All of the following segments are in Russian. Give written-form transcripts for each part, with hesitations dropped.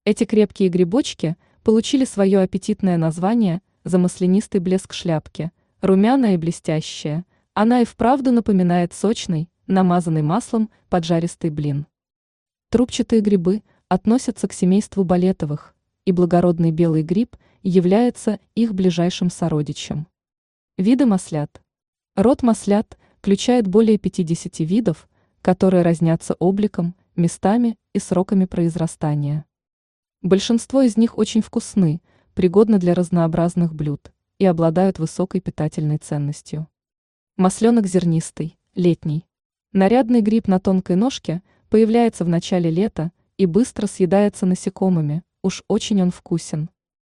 Эти крепкие грибочки получили свое аппетитное название за маслянистый блеск шляпки, румяная и блестящая, она и вправду напоминает сочный, намазанный маслом поджаристый блин. Трубчатые грибы относятся к семейству болетовых, и благородный белый гриб является их ближайшим сородичем. Виды маслят. Род маслят включает более 50 видов, которые разнятся обликом, местами и сроками произрастания. Большинство из них очень вкусны, пригодны для разнообразных блюд и обладают высокой питательной ценностью. Масленок зернистый, летний. Нарядный гриб на тонкой ножке появляется в начале лета и быстро съедается насекомыми, уж очень он вкусен.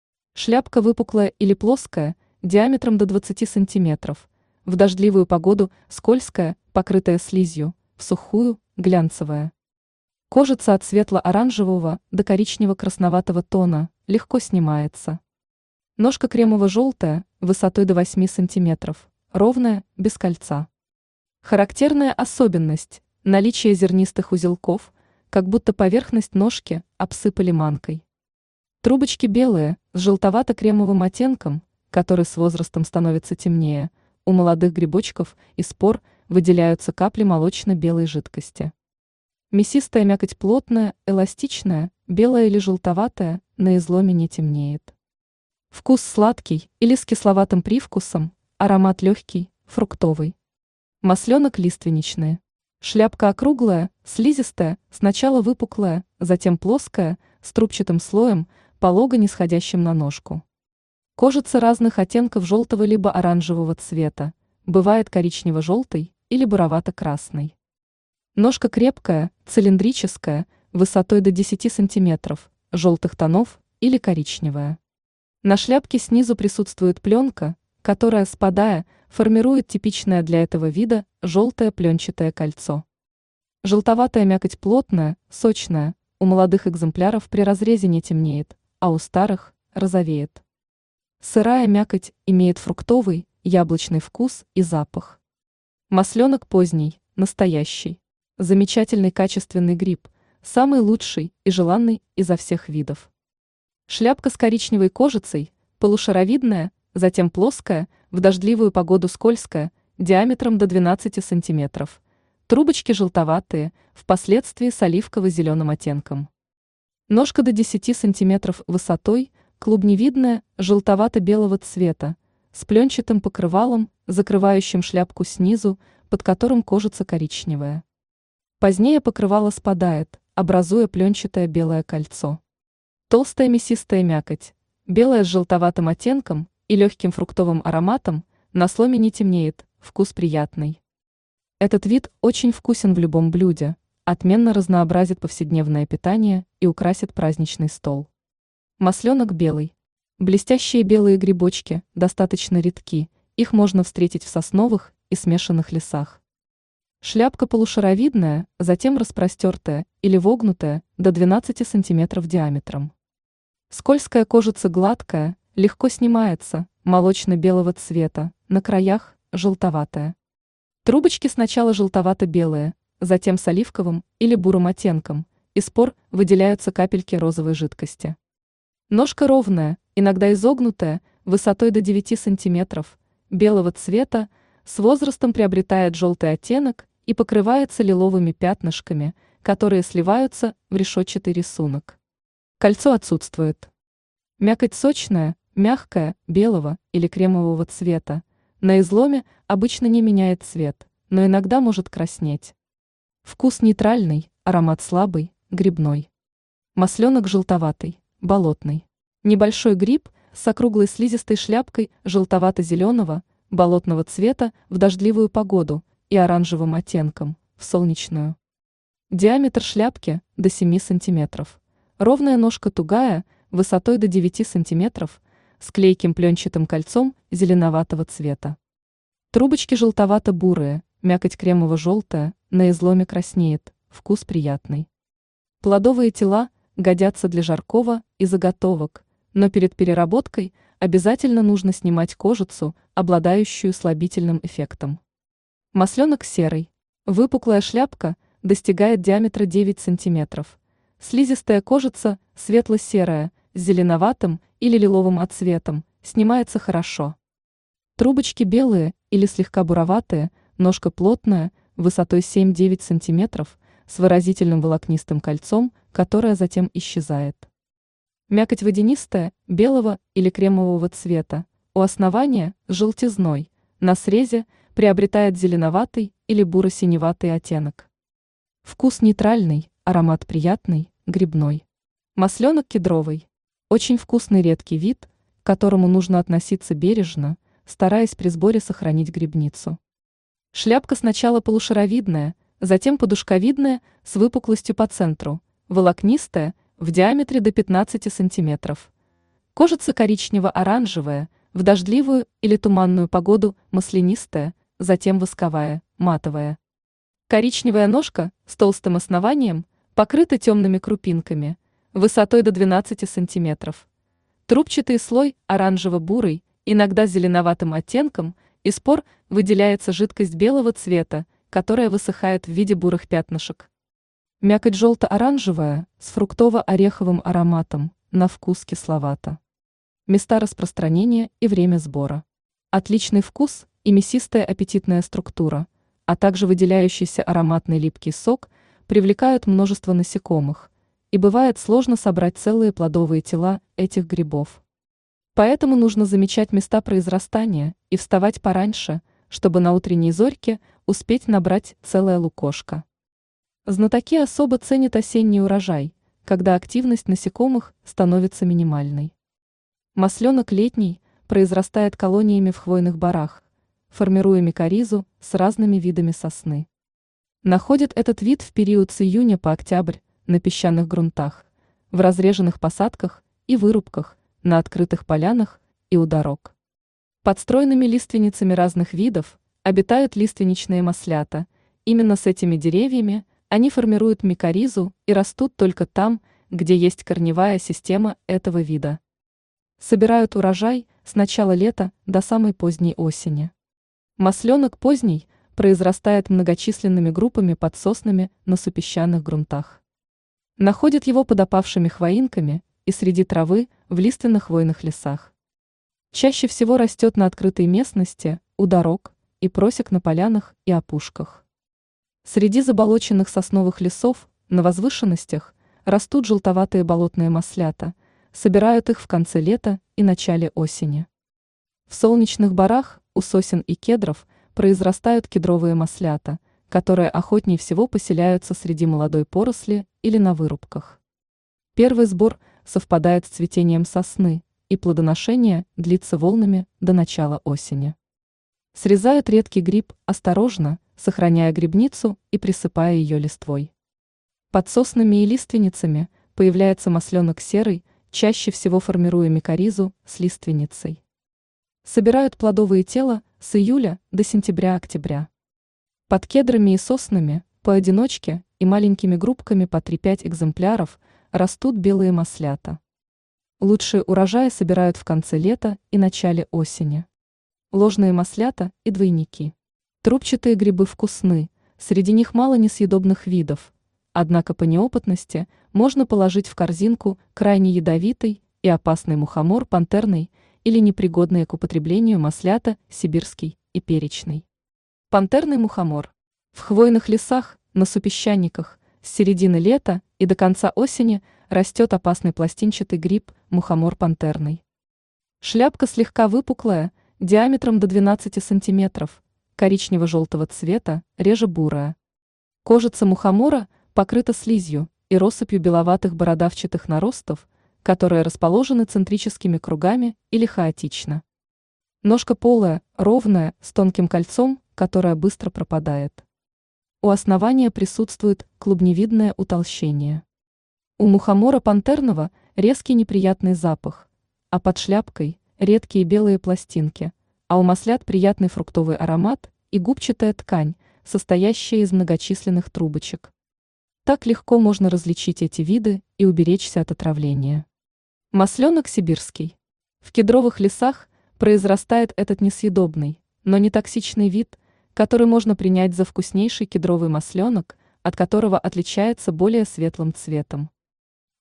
Шляпка выпуклая или плоская, диаметром до 20 см, в дождливую погоду скользкая, покрытая слизью, в сухую – глянцевая. Кожица от светло-оранжевого до коричнево-красноватого тона, легко снимается. Ножка кремово-желтая, высотой до 8 см, ровная, без кольца. Характерная особенность – наличие зернистых узелков, как будто поверхность ножки обсыпали манкой. Трубочки белые, с желтовато-кремовым оттенком, который с возрастом становится темнее, у молодых грибочков и спор выделяются капли молочно-белой жидкости. Мясистая мякоть плотная, эластичная, белая или желтоватая, на изломе не темнеет. Вкус сладкий или с кисловатым привкусом, аромат легкий, фруктовый. Масленок лиственничный. Шляпка округлая, слизистая, сначала выпуклая, затем плоская, с трубчатым слоем, полого нисходящим на ножку. Кожица разных оттенков желтого либо оранжевого цвета, бывает коричнево-желтой или буровато-красной. Ножка крепкая, цилиндрическая, высотой до 10 см, желтых тонов или коричневая. На шляпке снизу присутствует пленка, которая, спадая, формирует типичное для этого вида желтое пленчатое кольцо. Желтоватая мякоть плотная, сочная, у молодых экземпляров при разрезе не темнеет, а у старых – розовеет. Сырая мякоть имеет фруктовый, яблочный вкус и запах. Масленок поздний, настоящий. Замечательный качественный гриб, самый лучший и желанный изо всех видов. Шляпка с коричневой кожицей, полушаровидная, затем плоская, в дождливую погоду скользкая, диаметром до 12 см. Трубочки желтоватые, впоследствии с оливково-зеленым оттенком. Ножка до 10 см высотой, клубневидная, желтовато-белого цвета, с пленчатым покрывалом, закрывающим шляпку снизу, под которым кожица коричневая. Позднее покрывало спадает, образуя пленчатое белое кольцо. Толстая мясистая мякоть, белая с желтоватым оттенком и легким фруктовым ароматом, на сломе не темнеет, вкус приятный. Этот вид очень вкусен в любом блюде, отменно разнообразит повседневное питание и украсит праздничный стол. Масленок белый. Блестящие белые грибочки достаточно редки, их можно встретить в сосновых и смешанных лесах. Шляпка полушаровидная, затем распростертая или вогнутая до 12 см диаметром. Скользкая кожица гладкая, легко снимается, молочно-белого цвета, на краях – желтоватая. Трубочки сначала желтовато-белые, затем с оливковым или бурым оттенком, из пор выделяются капельки розовой жидкости. Ножка ровная, иногда изогнутая, высотой до 9 см, белого цвета, с возрастом приобретает желтый оттенок и покрывается лиловыми пятнышками, которые сливаются в решетчатый рисунок. Кольцо отсутствует. Мякоть сочная, мягкая, белого или кремового цвета. На изломе обычно не меняет цвет, но иногда может краснеть. Вкус нейтральный, аромат слабый, грибной. Масленок желтоватый, болотный. Небольшой гриб с округлой слизистой шляпкой желтовато-зеленого, болотного цвета в дождливую погоду и оранжевым оттенком, в солнечную. Диаметр шляпки до 7 см. Ровная ножка тугая, высотой до 9 см, с клейким пленчатым кольцом зеленоватого цвета. Трубочки желтовато-бурые, мякоть кремово-желтая, на изломе краснеет, вкус приятный. Плодовые тела годятся для жаркого и заготовок, но перед переработкой обязательно нужно снимать кожицу, обладающую слабительным эффектом. Масленок серый. Выпуклая шляпка достигает диаметра 9 см. слизистая кожица светло-серая, с зеленоватым или лиловым отцветом, снимается хорошо. Трубочки белые или слегка буроватые, ножка плотная, высотой 7-9 см, с выразительным волокнистым кольцом, которое затем исчезает. Мякоть водянистая, белого или кремового цвета, у основания – желтизной, на срезе приобретает зеленоватый или буро-синеватый оттенок. Вкус нейтральный, аромат приятный, грибной. Масленок кедровый. Очень вкусный редкий вид, к которому нужно относиться бережно, стараясь при сборе сохранить грибницу. Шляпка сначала полушаровидная, затем подушковидная с выпуклостью по центру, волокнистая, в диаметре до 15 см. Кожица коричнево-оранжевая, в дождливую или туманную погоду маслянистая, затем восковая, матовая. Коричневая ножка с толстым основанием покрыта темными крупинками, высотой до 12 см. Трубчатый слой оранжево-бурый, иногда с зеленоватым оттенком, из пор выделяется жидкость белого цвета, которая высыхает в виде бурых пятнышек. Мякоть желто-оранжевая, с фруктово-ореховым ароматом, на вкус кисловато. Места распространения и время сбора. Отличный вкус и мясистая аппетитная структура, а также выделяющийся ароматный липкий сок привлекают множество насекомых, и бывает сложно собрать целые плодовые тела этих грибов. Поэтому нужно замечать места произрастания и вставать пораньше, чтобы на утренней зорьке успеть набрать целое лукошко. Знатоки особо ценят осенний урожай, когда активность насекомых становится минимальной. Масленок летний произрастает колониями в хвойных барах, формируя микоризу с разными видами сосны. Находят этот вид в период с июня по октябрь на песчаных грунтах, в разреженных посадках и вырубках, на открытых полянах и у дорог. Под стройными лиственницами разных видов обитают лиственничные маслята. Именно с этими деревьями они формируют микоризу и растут только там, где есть корневая система этого вида. Собирают урожай с начала лета до самой поздней осени. Масленок поздний произрастает многочисленными группами под соснами на супесчаных грунтах. Находят его под опавшими хвоинками и среди травы в лиственных хвойных лесах. Чаще всего растет на открытой местности, у дорог и просек на полянах и опушках. Среди заболоченных сосновых лесов, на возвышенностях, растут желтоватые болотные маслята, собирают их в конце лета и начале осени. В солнечных барах, у сосен и кедров произрастают кедровые маслята, которые охотнее всего поселяются среди молодой поросли или на вырубках. Первый сбор совпадает с цветением сосны, и плодоношение длится волнами до начала осени. Срезают редкий гриб осторожно, сохраняя грибницу и присыпая ее листвой. Под соснами и лиственницами появляется масленок серый, чаще всего формируя микоризу с лиственницей. Собирают плодовые тела с июля до сентября-октября. Под кедрами и соснами, поодиночке и маленькими группками по 3-5 экземпляров, растут белые маслята. Лучшие урожаи собирают в конце лета и начале осени. Ложные маслята и двойники. Трубчатые грибы вкусны, среди них мало несъедобных видов, однако по неопытности можно положить в корзинку крайне ядовитый и опасный мухомор пантерный или непригодные к употреблению маслята сибирский и перечный. Пантерный мухомор. В хвойных лесах, на супесчаниках, с середины лета и до конца осени растет опасный пластинчатый гриб мухомор пантерный. Шляпка слегка выпуклая, диаметром до 12 см, коричнево-желтого цвета, реже бурая. Кожица мухомора покрыта слизью и россыпью беловатых бородавчатых наростов, которые расположены центрическими кругами или хаотично. Ножка полая, ровная, с тонким кольцом, которое быстро пропадает. У основания присутствует клубневидное утолщение. У мухомора пантерного резкий неприятный запах, а под шляпкой редкие белые пластинки, а у маслят приятный фруктовый аромат и губчатая ткань, состоящая из многочисленных трубочек. Так легко можно различить эти виды и уберечься от отравления. Масленок сибирский. В кедровых лесах произрастает этот несъедобный, но не токсичный вид, который можно принять за вкуснейший кедровый масленок, от которого отличается более светлым цветом.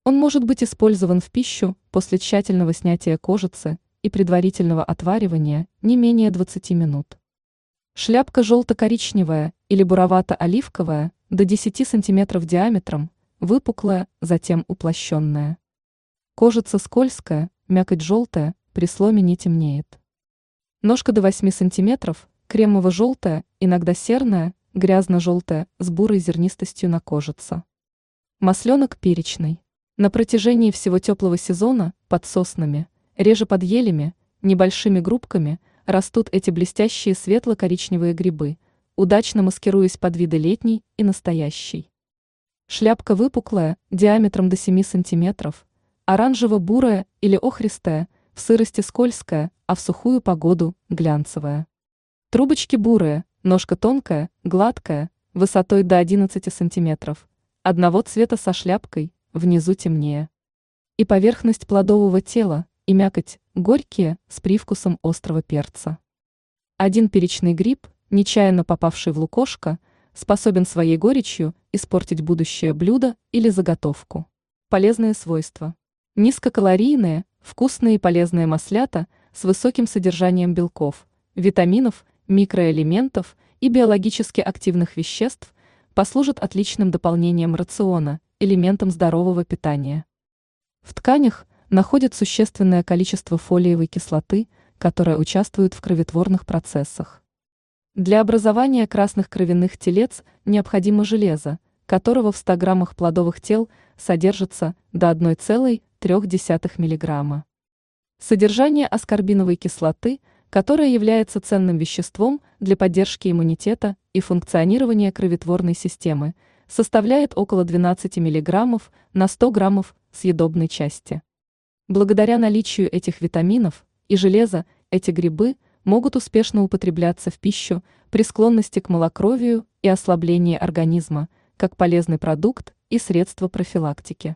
Он может быть использован в пищу после тщательного снятия кожицы и предварительного отваривания не менее 20 минут. Шляпка желто-коричневая или буровато-оливковая до 10 см диаметром, выпуклая, затем уплощенная. Кожица скользкая, мякоть желтая, при сломе не темнеет. Ножка до 8 см, кремово-желтая, иногда серная, грязно-желтая, с бурой зернистостью на кожице. Масленок перечный. На протяжении всего теплого сезона под соснами, реже под елями, небольшими группками растут эти блестящие светло-коричневые грибы, удачно маскируясь под виды летний и настоящий. Шляпка выпуклая, диаметром до 7 см, оранжево-бурая или охристая, в сырости скользкая, а в сухую погоду глянцевая. Трубочки бурые, ножка тонкая, гладкая, высотой до 11 см, одного цвета со шляпкой, внизу темнее. И поверхность плодового тела, и мякоть, горькие, с привкусом острого перца. Один перечный гриб, нечаянно попавший в лукошко, способен своей горечью испортить будущее блюдо или заготовку. Полезные свойства. Низкокалорийные, вкусные и полезные маслята с высоким содержанием белков, витаминов, микроэлементов и биологически активных веществ послужат отличным дополнением рациона, элементом здорового питания. В тканях находят существенное количество фолиевой кислоты, которая участвует в кроветворных процессах. Для образования красных кровяных телец необходимо железо, которого в 100 граммах плодовых тел содержится до 1,3 мг. Содержание аскорбиновой кислоты, которая является ценным веществом для поддержки иммунитета и функционирования кроветворной системы, составляет около 12 мг на 100 граммов съедобной части. Благодаря наличию этих витаминов и железа эти грибы могут успешно употребляться в пищу при склонности к малокровию и ослаблении организма, как полезный продукт и средство профилактики.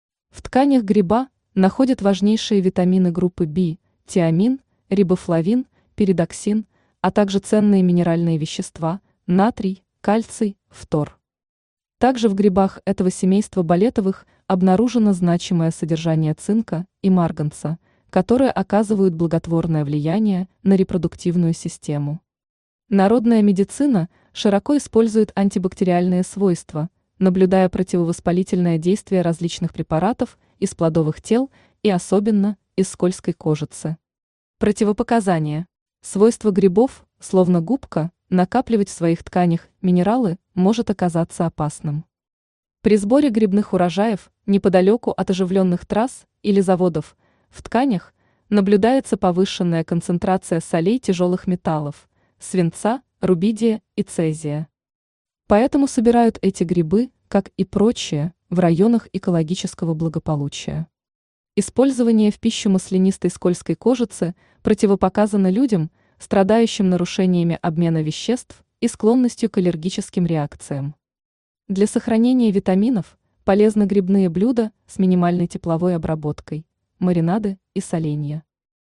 В тканях гриба находят важнейшие витамины группы В, тиамин, рибофлавин, пиридоксин, а также ценные минеральные вещества, натрий, кальций, фтор. Также в грибах этого семейства болетовых обнаружено значимое содержание цинка и марганца, которые оказывают благотворное влияние на репродуктивную систему. Народная медицина широко использует антибактериальные свойства, наблюдая противовоспалительное действие различных препаратов из плодовых тел и особенно из скользкой кожицы. Противопоказания. Свойство грибов, словно губка, накапливать в своих тканях минералы может оказаться опасным. При сборе грибных урожаев неподалеку от оживленных трасс или заводов в тканях наблюдается повышенная концентрация солей тяжелых металлов, свинца, рубидия и цезия. Поэтому собирают эти грибы, как и прочие, в районах экологического благополучия. Использование в пищу маслянистой скользкой кожицы противопоказано людям, страдающим нарушениями обмена веществ и склонностью к аллергическим реакциям. Для сохранения витаминов полезны грибные блюда с минимальной тепловой обработкой, маринады и соленья.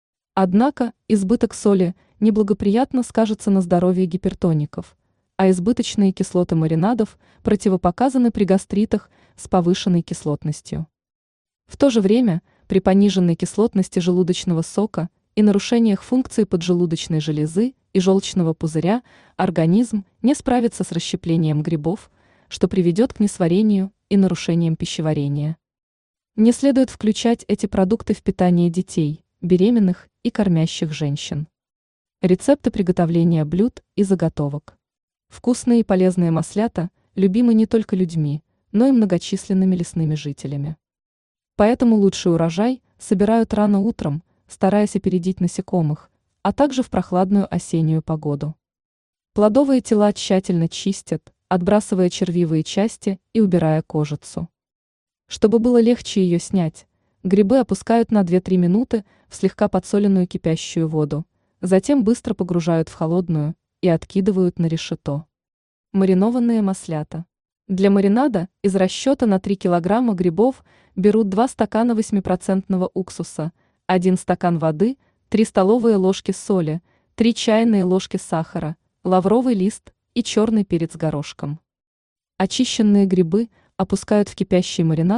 Однако избыток соли неблагоприятно скажется на здоровье гипертоников, а избыточные кислоты маринадов противопоказаны при гастритах с повышенной кислотностью. В то же время при пониженной кислотности желудочного сока и нарушениях функции поджелудочной железы и желчного пузыря организм не справится с расщеплением грибов, что приведет к несварению и нарушениям пищеварения. Не следует включать эти продукты в питание детей, беременных и кормящих женщин. Рецепты приготовления блюд и заготовок. Вкусные и полезные маслята любимы не только людьми, но и многочисленными лесными жителями. Поэтому лучший урожай собирают рано утром, стараясь опередить насекомых, а также в прохладную осеннюю погоду. Плодовые тела тщательно чистят, отбрасывая червивые части и убирая кожицу. Чтобы было легче ее снять, грибы опускают на 2-3 минуты в слегка подсоленную кипящую воду, затем быстро погружают в холодную и откидывают на решето. Маринованные маслята. Для маринада из расчета на 3 кг грибов берут 2 стакана 8% уксуса, 1 стакан воды, 3 столовые ложки соли, 3 чайные ложки сахара, лавровый лист и черный перец горошком. Очищенные грибы опускают в кипящий маринад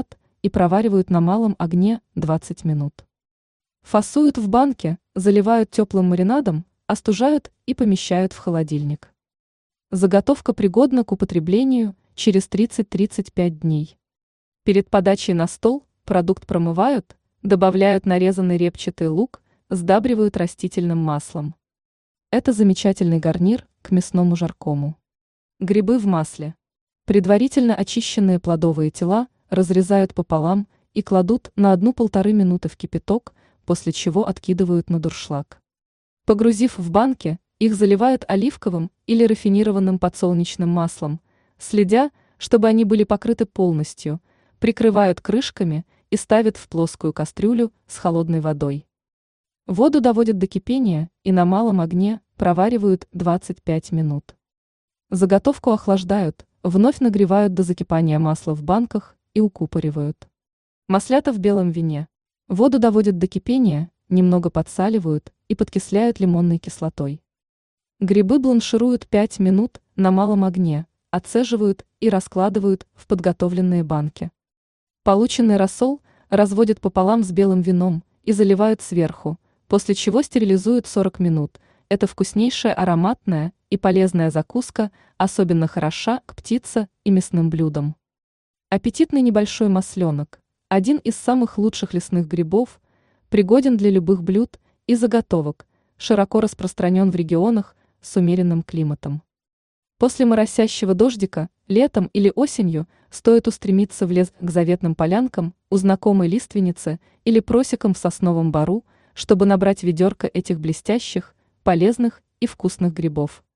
и проваривают на малом огне 20 минут. Фасуют в банке, заливают теплым маринадом, остужают и помещают в холодильник. Заготовка пригодна к употреблению через 30-35 дней. Перед подачей на стол продукт промывают, добавляют нарезанный репчатый лук, сдабривают растительным маслом. Это замечательный гарнир к мясному жаркому. Грибы в масле. Предварительно очищенные плодовые тела разрезают пополам и кладут на 1–1,5 минуты в кипяток, после чего откидывают на дуршлаг. Погрузив в банки, их заливают оливковым или рафинированным подсолнечным маслом, следя, чтобы они были покрыты полностью, прикрывают крышками и ставят в плоскую кастрюлю с холодной водой. Воду доводят до кипения и на малом огне проваривают 25 минут. Заготовку охлаждают, вновь нагревают до закипания масла в банках и укупоривают. Маслята в белом вине. Воду доводят до кипения, немного подсаливают и подкисляют лимонной кислотой. Грибы бланшируют 5 минут на малом огне, отцеживают и раскладывают в подготовленные банки. Полученный рассол разводят пополам с белым вином и заливают сверху, после чего стерилизуют 40 минут. Это вкуснейшая ароматная и полезная закуска, особенно хороша к птице и мясным блюдам. Аппетитный небольшой масленок – один из самых лучших лесных грибов, пригоден для любых блюд и заготовок, широко распространен в регионах с умеренным климатом. После моросящего дождика, летом или осенью стоит устремиться в лес к заветным полянкам у знакомой лиственницы или просекам в сосновом бору, чтобы набрать ведерко этих блестящих, полезных и вкусных грибов.